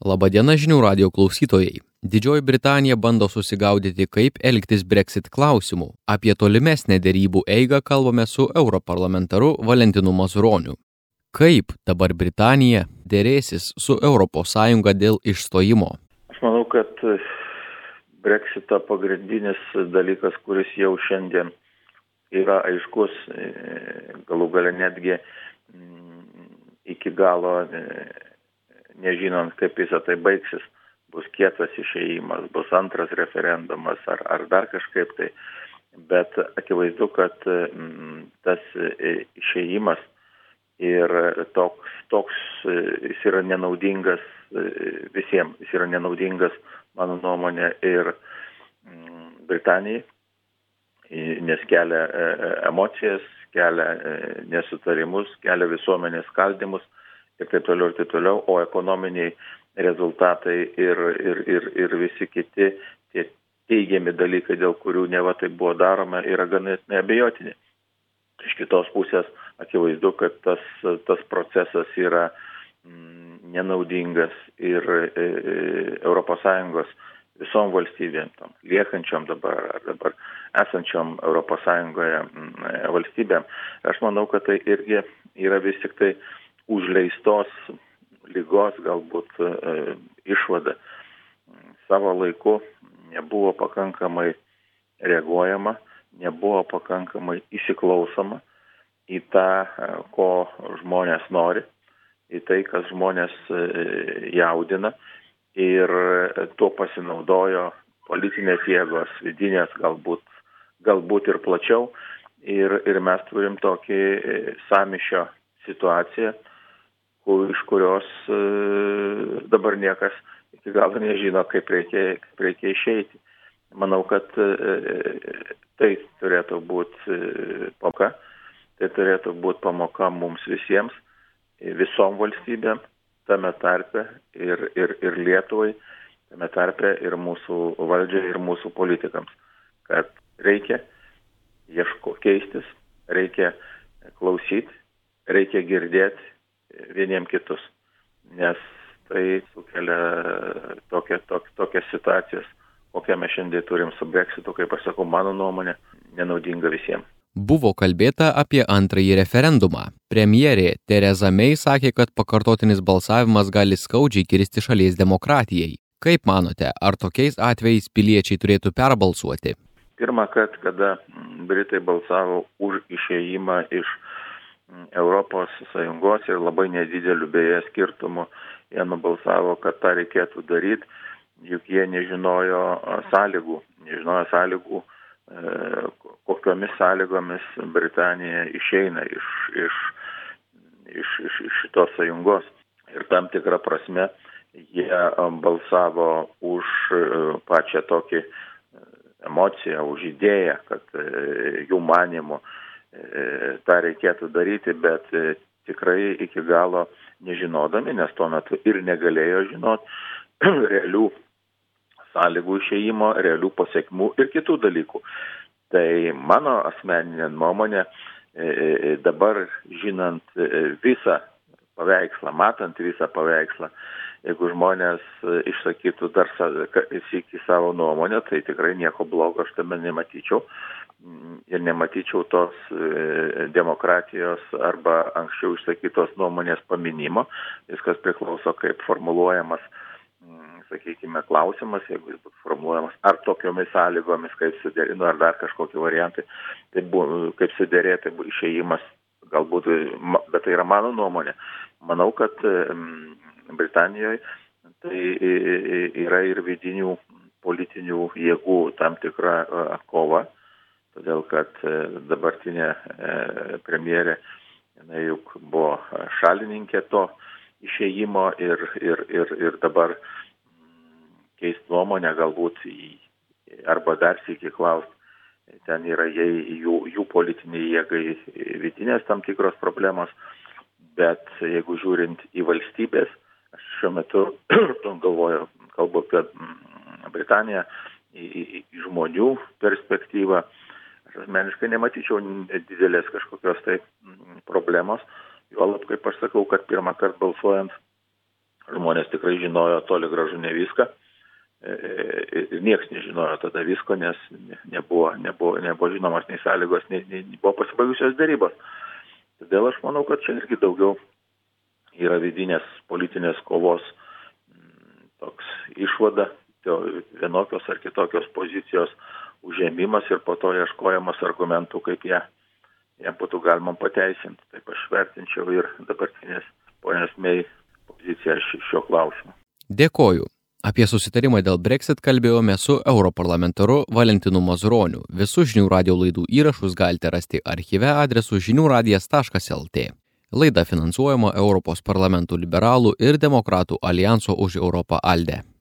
Labadiena žinių radijo klausytojai. Didžioji Britanija bando susigaudyti, kaip elgtis Brexit klausimu. Apie tolimesnę derybų eigą kalbame su europarlamentaru Valentinu Mazuroniu. Kaip dabar Britanija derėsis su ES dėl išstojimo? Aš manau, kad Brexito pagrindinis dalykas, kuris jau šiandien yra aiškus, galų gale netgi iki galo nežinant, kaip visą tai baigsis, bus kietas išėjimas, bus antras referendumas ar dar kažkaip tai. Bet akivaizdu, kad tas išėjimas ir toks jis yra nenaudingas visiems. Jis yra nenaudingas, mano nuomonė, ir Britanijai, nes kelia emocijas, kelia nesutarimus, kelia visuomenės skaldymus ir taip toliau, o ekonominiai rezultatai ir visi kiti tie teigiami dalykai, dėl kurių neva tai buvo daroma, yra ganėtinai abejotini. Iš kitos pusės akivaizdu, kad tas procesas yra nenaudingas ir ES visom valstybėm, liekančiom dabar esančiom ES valstybėm. Aš manau, kad tai irgi yra vis tik tai užleistos lygos galbūt išvada. Savo laiku nebuvo pakankamai reaguojama, nebuvo pakankamai įsiklausoma į tą, ko žmonės nori, į tai, kas žmonės jaudina, ir tuo pasinaudojo politinės jėgos, vidinės galbūt ir plačiau, ir mes turim tokį sąmyšio situaciją, iš kurios dabar niekas iki galo nežino, kaip reikia išeiti. Manau, kad tai turėtų būti pamoka, tai turėtų būti pamoka mums visiems, visom valstybėm, tame tarpe ir Lietuvai, tame tarpe ir mūsų valdžiai, ir mūsų politikams, kad reikia keistis, reikia klausyti, reikia girdėti vieniem kitus, nes tai sukelia tokias situacijas, kokią mes šiandien turim su Brexitu, kaip aš sakau, mano nuomonė, nenaudinga visiems. Buvo kalbėta apie antrąjį referendumą. Premjerė Theresa May sakė, kad pakartotinis balsavimas gali skaudžiai kirsti šalies demokratijai. Kaip manote, ar tokiais atvejais piliečiai turėtų perbalsuoti? Pirmą kartą, kada Britai balsavo už išėjimą iš Europos Sąjungos ir labai nedideliu beje skirtumu, jie nubalsavo, kad tą reikėtų daryti, juk jie nežinojo sąlygų, kokiomis sąlygomis Britanija išeina iš šitos sąjungos. Ir tam tikrą prasme jie balsavo už pačią tokį emociją, už idėją, kad jų manymu tą reikėtų daryti, bet tikrai iki galo nežinodami, nes tuo metu ir negalėjo žinoti realių sąlygų išėjimo, realių pasiekmių ir kitų dalykų. Tai mano asmeninė nuomonė, dabar žinant visą paveikslą, matant visą paveikslą, jeigu žmonės išsakytų dar sykį savo nuomonę, tai tikrai nieko blogo aš tame nematyčiau. Ir nematyčiau tos demokratijos arba anksčiau išsakytos nuomonės paminimo. Viskas priklauso, kaip formuluojamas, sakykime, klausimas, jeigu jis bus formuluojamas, ar tokiomis sąlygomis, kaip suderino, ar dar kažkokie variantai, tai kaip suderėti išėjimas, galbūt, bet tai yra mano nuomonė. Manau, kad Britanijoje tai yra ir vidinių politinių jėgų tam tikra kova, todėl kad dabartinė premjerė, jinai juk buvo šalininkė to išėjimo ir dabar keist nuomonę galbūt arba dar sykį klaust, ten yra jų politiniai jėgai vidinės tam tikros problemos, bet jeigu žiūrint į valstybės, aš šiuo metu kalbu apie Britaniją, į žmonių perspektyvą, aš asmeniškai nematyčiau didelės kažkokios tai problemos, juolab, kaip aš sakau, kad pirmą kartą balsuojant žmonės tikrai žinojo toli gražu ne viską. Ir nieks nežinojo tada visko, nes nebuvo žinomas nei sąlygos, nei buvo pasibaigusios dėrybos. Todėl aš manau, kad čia irgi daugiau yra vidinės politinės kovos toks išvada, vienokios ar kitokios pozicijos užėmimas ir po to ieškojimas argumentų, kaip ją būtų galima pateisinti. Taip aš vertinčiau ir dabartinės ponios Mei poziciją šiuo klausimu. Dėkoju. Apie susitarimą dėl Brexit kalbėjome su europarlamentaru Valentinu Mazuroniu. Visus žinių radijo laidų įrašus galite rasti archyve adresu žiniųradijas.lt. Laida finansuojama Europos parlamentų liberalų ir demokratų alijanso už Europą ALDE.